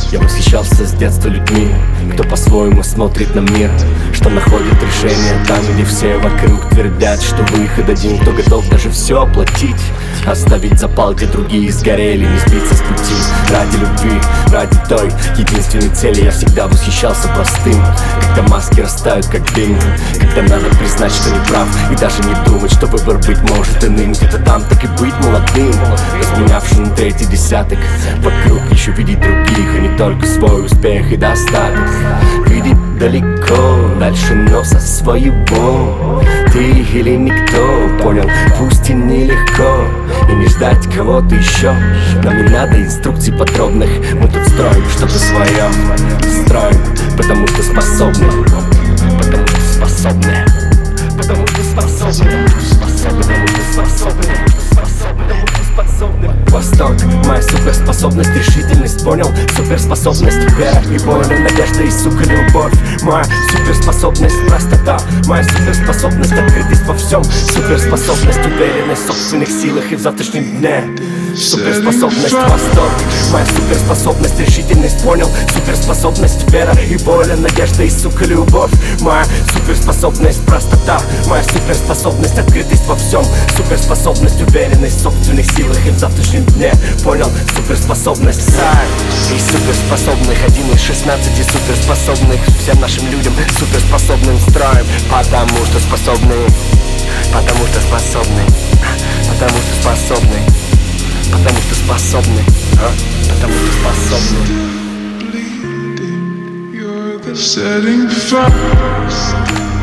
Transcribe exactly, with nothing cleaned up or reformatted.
Я восхищался с детства людьми, кто по-своему смотрит на мир, что находит решение там, где все вокруг твердят, что выход один, кто готов даже все оплатить, оставить запал, где другие сгорели, не сбиться с пути. Ради любви, ради той единственной цели я всегда восхищался простым. Когда маски растают как дым, когда надо признать, что не прав, и даже не думать, что выбор быть может иным. Где-то там так и быть молодым, разменявшим на третий десяток, вокруг еще видеть других, а не только свой успех и достаток. Видеть далеко, дальше носа своего. Ты или никто, понял, пусть и нелегко, и не ждать кого-то еще. Нам не надо инструкций подробных, мы тут строим что-то свое. Строим, потому что способны, потому что способны, потому что способны, потому что способны, потому что способны, потому что способны. Восторг, моя суперспособность, решительность, понял? Суперспособность, вера и воля, надежда и, сука, любовь. Моя суперспособность, простота. Моя суперспособность, открытость во всем. Суперспособность, уверенность в собственных силах и в завтрашнем дне. Суперспособность, восторг. Моя суперспособность, решительность, понял? Суперспособность, вера и воля, надежда и, сука, любовь. Моя суперспособность, простота. Моя суперспособность, открытость во всем. Суперспособность, уверенность в собственных силах и в завтрашнем дне. Понял? Суперспособность. Сайт и суперспособных, один из шестнадцати суперспособных. Всем нашим людям суперспособным строим, потому что способны, потому что способны, потому что способны, потому что способны, а? Потому что способны. Setting fires